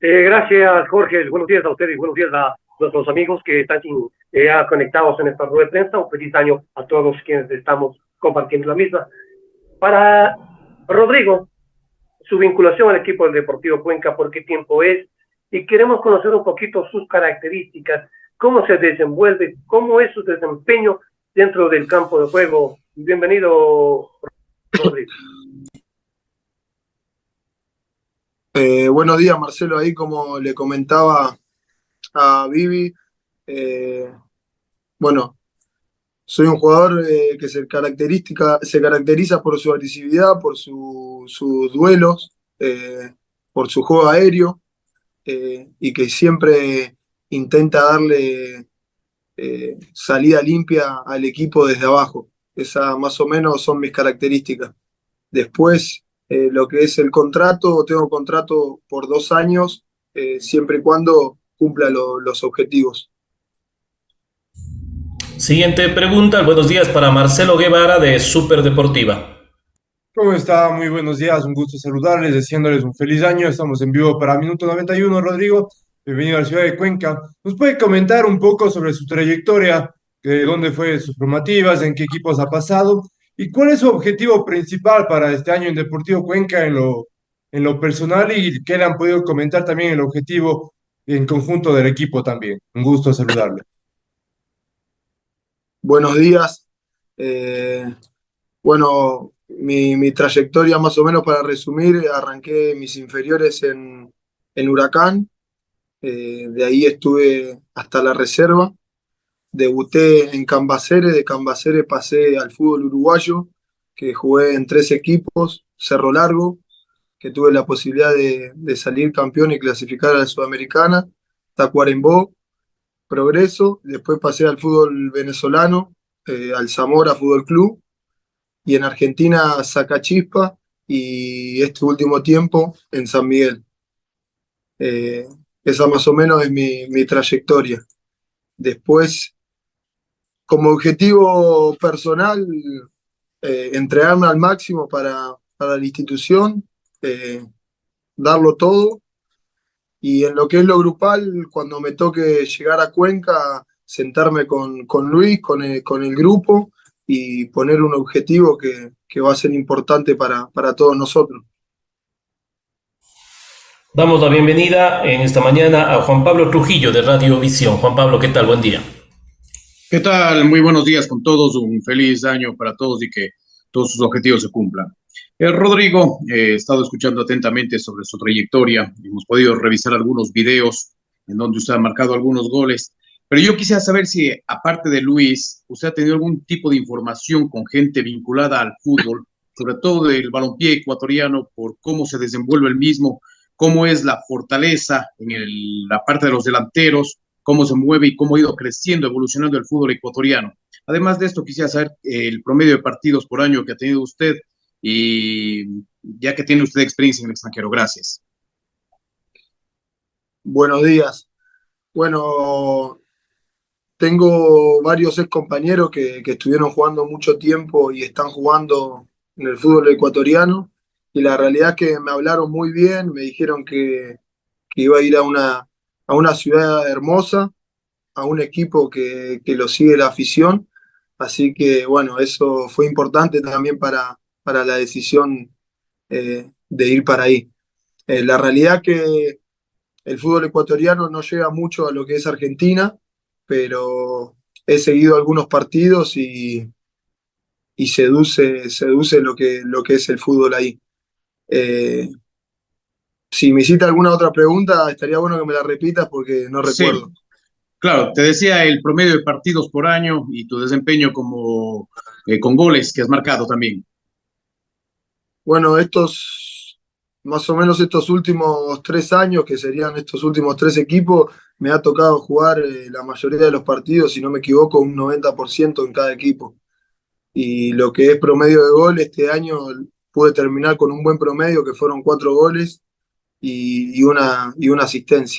N: Eh, gracias, Jorge. Buenos días a ustedes y buenos días a nuestros amigos que están eh, conectados en esta rueda de prensa. Un feliz año a todos quienes estamos compartiendo la misma. Para Rodrigo, su vinculación al equipo del Deportivo Cuenca, ¿por qué tiempo es? Y queremos conocer un poquito sus características, cómo se desenvuelve, cómo es su desempeño dentro del campo de juego. Bienvenido, Rodrigo.
K: Eh, buenos días, Marcelo. Ahí, como le comentaba a Vivi, eh, bueno, soy un jugador eh, que se, característica, se caracteriza por su agresividad, por su, sus duelos, eh, por su juego aéreo, eh, y que siempre intenta darle eh, salida limpia al equipo desde abajo. Esas más o menos son mis características. Después, Eh, lo que es el contrato, tengo contrato por dos años, eh, siempre y cuando cumpla lo, los objetivos.
L: Siguiente pregunta, buenos días para Marcelo Guevara de Super Deportiva.
O: ¿Cómo está? Muy buenos días, un gusto saludarles, deseándoles un feliz año. Estamos en vivo para Minuto noventa y uno, Rodrigo. Bienvenido a la ciudad de Cuenca. ¿Nos puede comentar un poco sobre su trayectoria, de dónde fue sus formativas, en qué equipos ha pasado? ¿Y cuál es su objetivo principal para este año en Deportivo Cuenca en lo, en lo personal y qué le han podido comentar también el objetivo en conjunto del equipo también? Un gusto saludarle.
K: Buenos días. Eh, bueno, mi, mi trayectoria más o menos para resumir, arranqué mis inferiores en, en Huracán, eh, de ahí estuve hasta la reserva. Debuté en Cambaceres, de Cambaceres pasé al fútbol uruguayo, que jugué en tres equipos, Cerro Largo, que tuve la posibilidad de, de salir campeón y clasificar a la Sudamericana, Tacuarembó, Progreso, después pasé al fútbol venezolano, eh, al Zamora Fútbol Club, y en Argentina Sacachispa, y este último tiempo en San Miguel. Eh, esa más o menos es mi, mi trayectoria. Después, como objetivo personal, eh, entregarme al máximo para, para la institución, eh, darlo todo, y en lo que es lo grupal, cuando me toque llegar a Cuenca, sentarme con, con Luis, con el, con el grupo, y poner un objetivo que, que va a ser importante para, para todos nosotros.
L: Damos la bienvenida en esta mañana a Juan Pablo Trujillo de Radio Visión. Juan Pablo, ¿qué tal? Buen día.
P: ¿Qué tal? Muy buenos días con todos, un feliz año para todos y que todos sus objetivos se cumplan. Eh, Rodrigo, eh, he estado escuchando atentamente sobre su trayectoria, hemos podido revisar algunos videos en donde usted ha marcado algunos goles, pero yo quisiera saber si, aparte de Luis, usted ha tenido algún tipo de información con gente vinculada al fútbol, sobre todo del balompié ecuatoriano, por cómo se desenvuelve el mismo, cómo es la fortaleza en el, la parte de los delanteros, cómo se mueve y cómo ha ido creciendo, evolucionando el fútbol ecuatoriano. Además de esto, quisiera saber eh, el promedio de partidos por año que ha tenido usted y ya que tiene usted experiencia en el extranjero. Gracias.
K: Buenos días. Bueno, tengo varios ex compañeros que, que estuvieron jugando mucho tiempo y están jugando en el fútbol ecuatoriano, y la realidad es que me hablaron muy bien, me dijeron que, que iba a ir a una a una ciudad hermosa, a un equipo que, que lo sigue la afición, así que bueno, eso fue importante también para, para la decisión eh, de ir para ahí. Eh, la realidad que el fútbol ecuatoriano no llega mucho a lo que es Argentina, pero he seguido algunos partidos y, y seduce, seduce lo que, lo que es el fútbol ahí. Eh, Si me hiciste alguna otra pregunta, estaría bueno que me la repitas porque no recuerdo.
P: Sí, claro, te decía el promedio de partidos por año y tu desempeño como eh, con goles que has marcado también.
K: Bueno, estos, más o menos estos últimos tres años, que serían estos últimos tres equipos, me ha tocado jugar eh, la mayoría de los partidos, si no me equivoco, un noventa por ciento en cada equipo. Y lo que es promedio de gol, este año pude terminar con un buen promedio, que fueron cuatro goles. Y, y, una, y una asistencia.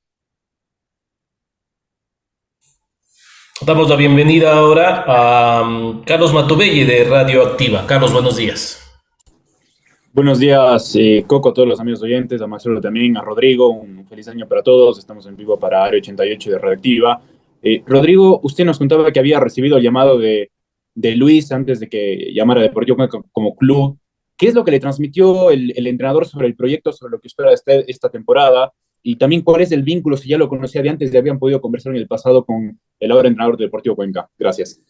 L: Damos la bienvenida ahora a um, Carlos Matubelli de Radio Activa. Carlos, buenos días.
Q: Buenos días, eh, Coco, a todos los amigos oyentes, a Marcelo también, a Rodrigo, un feliz año para todos. Estamos en vivo para Área ochenta y ocho de Radioactiva. Eh, Rodrigo, usted nos contaba que había recibido el llamado de, de Luis antes de que llamara a Deportivo Cuenca como club. ¿Qué es lo que le transmitió el, el entrenador sobre el proyecto, sobre lo que espera este, esta temporada? Y también, ¿cuál es el vínculo, si ya lo conocía de antes, ya habían podido conversar en el pasado con el ahora entrenador de Deportivo Cuenca? Gracias.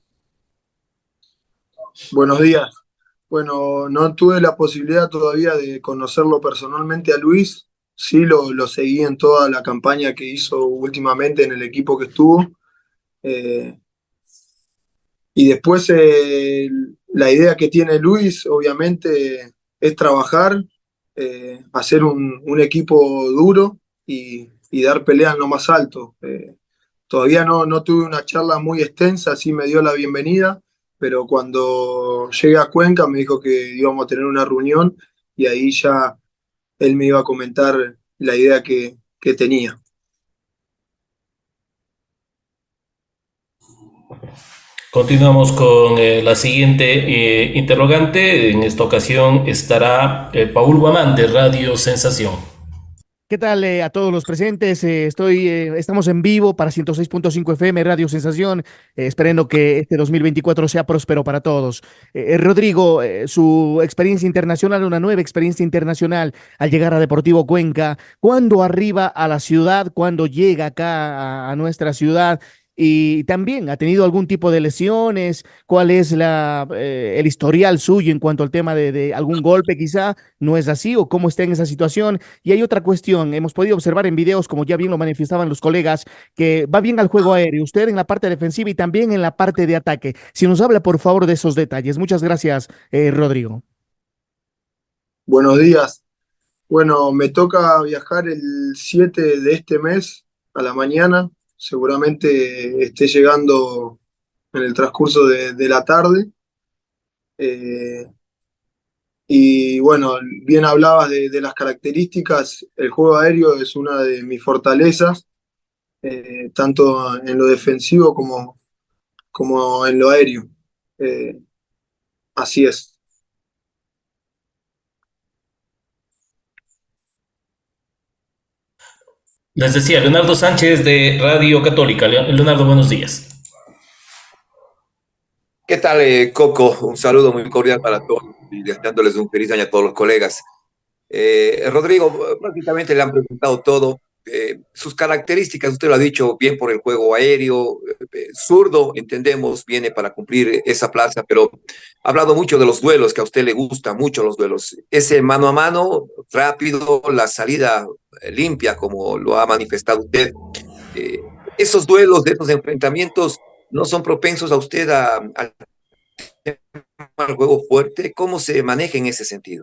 K: Buenos días. Bueno, no tuve la posibilidad todavía de conocerlo personalmente a Luis. Sí, lo, lo seguí en toda la campaña que hizo últimamente en el equipo que estuvo. Eh, y después eh, la idea que tiene Luis, obviamente, es trabajar, eh, hacer un, un equipo duro y, y dar pelea en lo más alto. Eh, todavía no, no tuve una charla muy extensa, sí me dio la bienvenida, pero cuando llegué a Cuenca me dijo que íbamos a tener una reunión y ahí ya él me iba a comentar la idea que, que tenía.
L: Continuamos con eh, la siguiente eh, interrogante. En esta ocasión estará eh, Paul Guamán de Radio Sensación.
R: ¿Qué tal eh, a todos los presentes? Eh, estoy, eh, estamos en vivo para ciento seis punto cinco F M Radio Sensación, eh, esperando que este dos mil veinticuatro sea próspero para todos. Eh, Rodrigo, eh, su experiencia internacional, una nueva experiencia internacional al llegar a Deportivo Cuenca. ¿Cuándo arriba a la ciudad? ¿Cuándo llega acá a, a nuestra ciudad? Y también, ¿ha tenido algún tipo de lesiones? ¿Cuál es la, eh, el historial suyo en cuanto al tema de, de algún golpe quizá? ¿No es así? ¿O cómo está en esa situación? Y hay otra cuestión, hemos podido observar en videos, como ya bien lo manifestaban los colegas, que va bien al juego aéreo, usted en la parte defensiva y también en la parte de ataque. Si nos habla, por favor, de esos detalles. Muchas gracias, eh, Rodrigo.
K: Buenos días. Bueno, me toca viajar el siete de este mes a la mañana. Seguramente esté llegando en el transcurso de, de la tarde. Eh, y bueno, bien hablabas de, de las características. El juego aéreo es una de mis fortalezas, eh, tanto en lo defensivo como, como en lo aéreo. Eh, así es.
L: Les decía, Leonardo Sánchez de Radio Católica. Leonardo, buenos días.
S: ¿Qué tal, eh, Coco? Un saludo muy cordial para todos y deseándoles un feliz año a todos los colegas. Eh, Rodrigo, prácticamente le han preguntado todo. Eh, sus características, usted lo ha dicho, bien por el juego aéreo, eh, zurdo, entendemos, viene para cumplir esa plaza, pero ha hablado mucho de los duelos, que a usted le gustan mucho los duelos. Ese mano a mano, rápido, la salida limpia, como lo ha manifestado usted. Eh, esos duelos, de esos enfrentamientos, ¿no son propensos a usted a, a, al juego fuerte? ¿Cómo se maneja en ese sentido?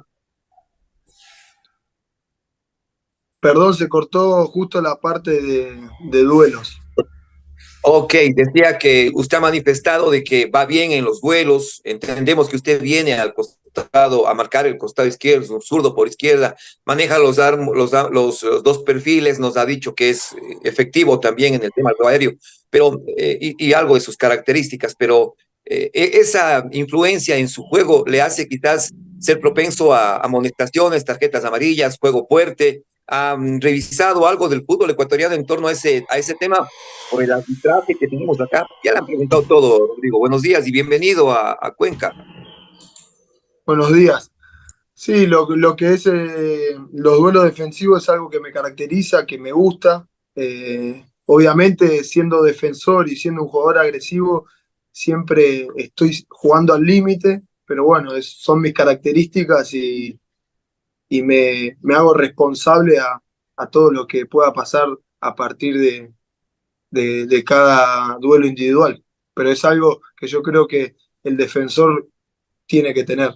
K: Perdón, se cortó justo la parte de, de duelos.
S: Ok, decía que usted ha manifestado de que va bien en los duelos. Entendemos que usted viene al costado, a marcar el costado izquierdo, es un zurdo por izquierda, maneja los, los, los, los dos perfiles, nos ha dicho que es efectivo también en el tema del aéreo, pero, eh, y, y algo de sus características, pero eh, esa influencia en su juego le hace quizás ser propenso a amonestaciones, tarjetas amarillas, juego fuerte. ¿Han revisado algo del fútbol ecuatoriano en torno a ese, a ese tema por el arbitraje que tenemos acá? Ya le han preguntado todo, Rodrigo. Buenos días y bienvenido a, a Cuenca.
K: Buenos días. Sí, lo, lo que es eh, los duelos defensivos es algo que me caracteriza, que me gusta. Eh, obviamente, siendo defensor y siendo un jugador agresivo, siempre estoy jugando al límite, pero bueno, es, son mis características y y me, me hago responsable a, a todo lo que pueda pasar a partir de, de, de cada duelo individual. Pero es algo que yo creo que el defensor tiene que tener.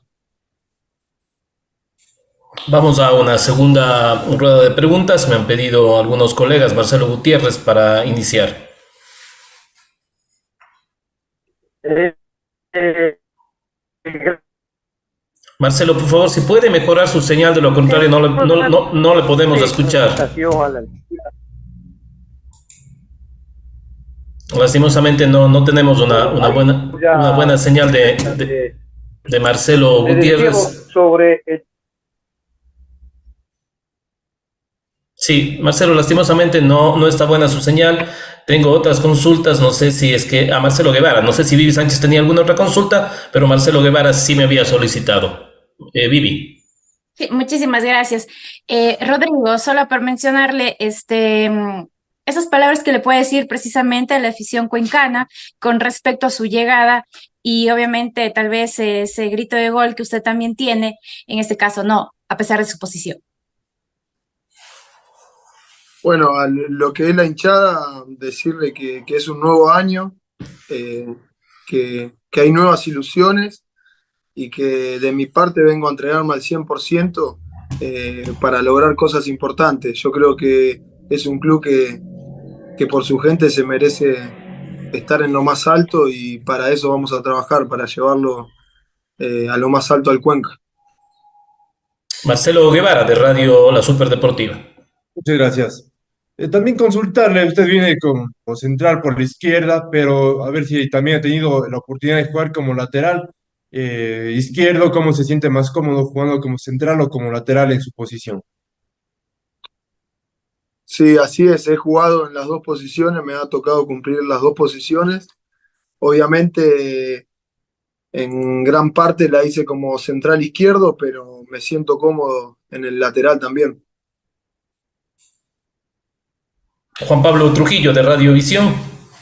L: Vamos a una segunda rueda de preguntas. Me han pedido algunos colegas, Marcelo Gutiérrez, para iniciar.
N: Eh, eh,
L: Marcelo, por favor, si puede mejorar su señal, de lo contrario no le, no, no, no le podemos escuchar. Lastimosamente no, no tenemos una, una, buena, una buena señal de, de, de Marcelo Gutiérrez.
N: Sobre el
L: Sí, Marcelo, lastimosamente no, no está buena su señal. Tengo otras consultas, no sé si es que a Marcelo Guevara, no sé si Vivi Sánchez tenía alguna otra consulta, pero Marcelo Guevara sí me había solicitado. Eh, Vivi.
M: Sí, muchísimas gracias. Eh, Rodrigo, solo por mencionarle este, mm, esas palabras que le puede decir precisamente a la afición cuencana con respecto a su llegada y obviamente tal vez eh, ese grito de gol que usted también tiene, en este caso no, a pesar de su posición.
K: Bueno, a lo que es la hinchada, decirle que, que es un nuevo año, eh, que, que hay nuevas ilusiones y que de mi parte vengo a entregarme al cien por ciento eh, para lograr cosas importantes. Yo creo que es un club que, que por su gente se merece estar en lo más alto y para eso vamos a trabajar, para llevarlo eh, a lo más alto al Cuenca.
L: Marcelo Guevara, de Radio La Superdeportiva.
O: Muchas gracias. Eh, también consultarle, usted viene como, como central por la izquierda, pero a ver si también ha tenido la oportunidad de jugar como lateral eh, izquierdo, cómo se siente más cómodo jugando como central o como lateral en su posición.
K: Sí, así es, he jugado en las dos posiciones, me ha tocado cumplir las dos posiciones. Obviamente, en gran parte la hice como central izquierdo, pero me siento cómodo en el lateral también.
L: Juan Pablo Trujillo, de Radiovisión.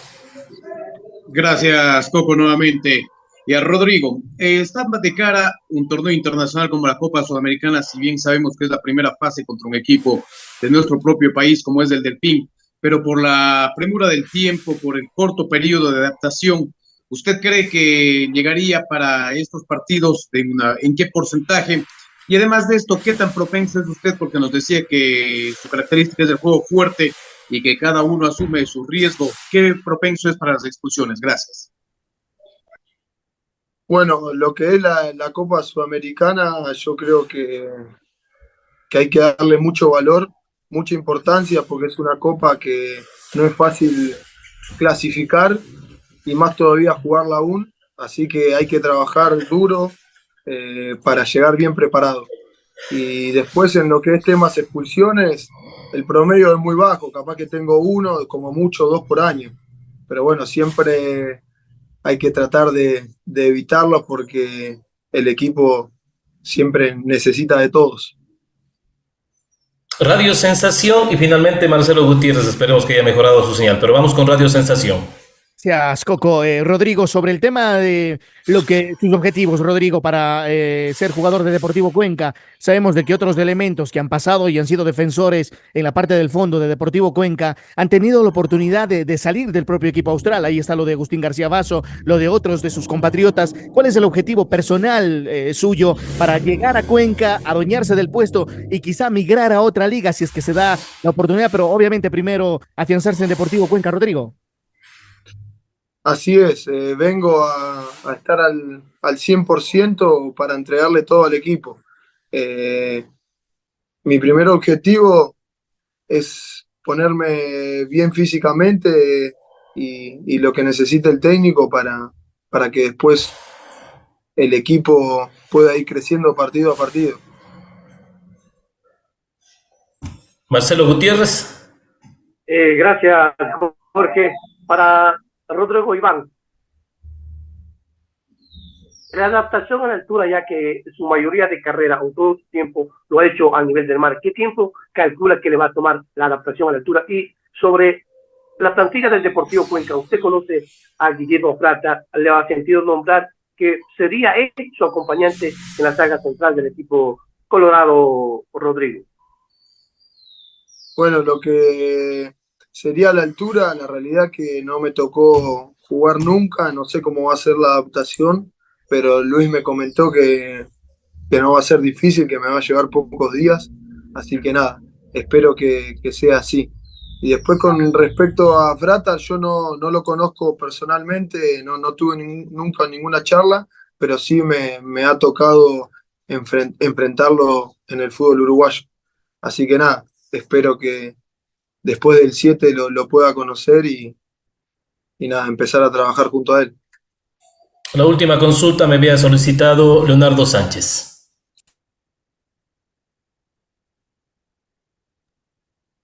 P: Gracias, Coco, nuevamente. Y a Rodrigo, eh, está de cara un torneo internacional como la Copa Sudamericana, si bien sabemos que es la primera fase contra un equipo de nuestro propio país como es el Delfín, pero por la premura del tiempo, por el corto periodo de adaptación, ¿usted cree que llegaría para estos partidos de una, en qué porcentaje? Y además de esto, ¿qué tan propenso es usted? Porque nos decía que su característica es el juego fuerte y que cada uno asume su riesgo. ¿Qué propenso es para las expulsiones? Gracias.
K: Bueno, lo que es la, la Copa Sudamericana, yo creo que, que hay que darle mucho valor, mucha importancia, porque es una copa que no es fácil clasificar y más todavía jugarla aún, así que hay que trabajar duro eh, para llegar bien preparado. Y después en lo que es temas expulsiones, el promedio es muy bajo, capaz que tengo uno, como mucho dos por año, pero bueno, siempre hay que tratar de, de evitarlos porque el equipo siempre necesita de todos.
L: Radio Sensación y finalmente Marcelo Gutiérrez, esperemos que haya mejorado su señal, pero vamos con Radio Sensación.
R: Gracias, Coco. Eh, Rodrigo, sobre el tema de lo que sus objetivos, Rodrigo, para eh, ser jugador de Deportivo Cuenca, sabemos de que otros elementos que han pasado y han sido defensores en la parte del fondo de Deportivo Cuenca han tenido la oportunidad de, de salir del propio equipo austral. Ahí está lo de Agustín García Vaso, lo de otros de sus compatriotas. ¿Cuál es el objetivo personal eh, suyo para llegar a Cuenca, adueñarse del puesto y quizá migrar a otra liga si es que se da la oportunidad, pero obviamente primero afianzarse en Deportivo Cuenca, Rodrigo?
K: Así es, eh, vengo a, a estar al, al cien por ciento para entregarle todo al equipo. Eh, mi primer objetivo es ponerme bien físicamente y, y lo que necesita el técnico para, para que después el equipo pueda ir creciendo partido a partido.
L: Marcelo Gutiérrez.
N: Eh, gracias, Jorge. Para Rodrigo Iván, la adaptación a la altura, ya que su mayoría de carrera o todo su tiempo lo ha hecho a nivel del mar, ¿qué tiempo calcula que le va a tomar la adaptación a la altura? Y sobre la plantilla del Deportivo Cuenca, usted conoce a Guillermo Plata, le ha sentido nombrar que sería él su acompañante en la saga central del equipo colorado, Rodrigo.
K: Bueno, lo que sería a la altura, la realidad que no me tocó jugar nunca, no sé cómo va a ser la adaptación, pero Luis me comentó que, que no va a ser difícil, que me va a llevar pocos días, así que nada, espero que, que sea así. Y después con respecto a Frata, yo no, no lo conozco personalmente, no, no tuve ni, nunca ninguna charla, pero sí me, me ha tocado enfrent, enfrentarlo en el fútbol uruguayo. Así que nada, espero que después del siete lo, lo pueda conocer y, y nada, empezar a trabajar junto a él.
L: La última consulta me había solicitado Leonardo Sánchez.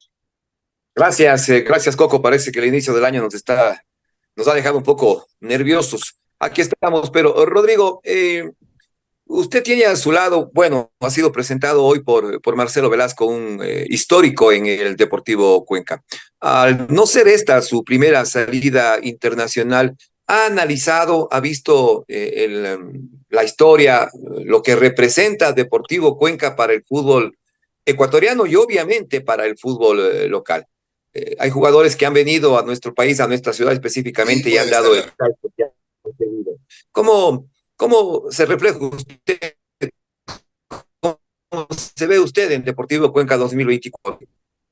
S: Gracias, eh, gracias Coco. Parece que el inicio del año nos está, nos ha dejado un poco nerviosos. Aquí estamos, pero Rodrigo, eh, usted tiene a su lado, bueno, ha sido presentado hoy por, por Marcelo Velasco, un eh, histórico en el Deportivo Cuenca. Al no ser esta su primera salida internacional, ¿ha analizado, ha visto eh, el, la historia, lo que representa Deportivo Cuenca para el fútbol ecuatoriano y obviamente para el fútbol eh, local? Eh, hay jugadores que han venido a nuestro país, a nuestra ciudad específicamente, y han dado el salto que han conseguido. ¿Cómo, ¿Cómo se refleja usted? ¿Cómo se ve usted en Deportivo Cuenca dos mil veinticuatro?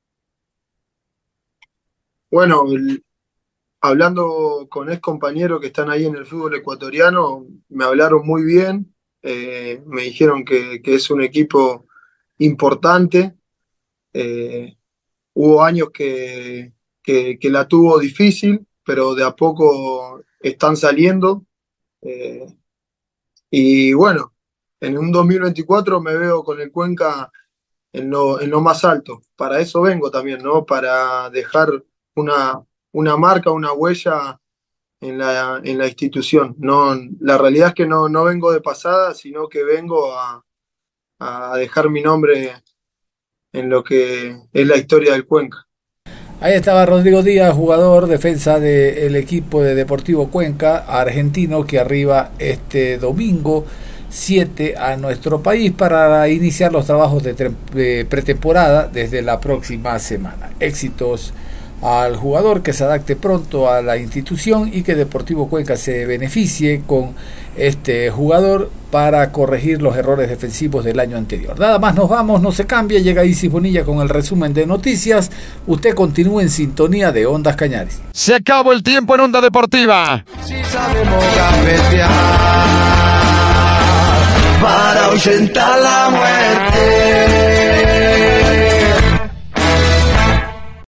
K: Bueno, el, hablando con ex compañeros que están ahí en el fútbol ecuatoriano, me hablaron muy bien, eh, me dijeron que, que es un equipo importante. Eh, Hubo años que, que, que la tuvo difícil, pero de a poco están saliendo. Eh, y bueno, en un dos mil veinticuatro me veo con el Cuenca en lo, en lo más alto. Para eso vengo también, ¿no? Para dejar una, una marca, una huella en la, en la institución. No, la realidad es que no, no vengo de pasada, sino que vengo a, a dejar mi nombre en lo que es la historia del Cuenca.
E: Ahí estaba Rodrigo Díaz, jugador, defensa del equipo de Deportivo Cuenca, argentino, que arriba este domingo siete a nuestro país para iniciar los trabajos de, de pretemporada desde la próxima semana. Éxitos al jugador, que se adapte pronto a la institución y que Deportivo Cuenca se beneficie con este jugador para corregir los errores defensivos del año anterior. Nada más, nos vamos, no se cambie, llega Isis Bonilla con el resumen de noticias. Usted continúe en sintonía de Ondas Cañaris.
I: Se acabó el tiempo en Onda Deportiva.
D: Si sabemos gambetear para ahuyentar la muerte.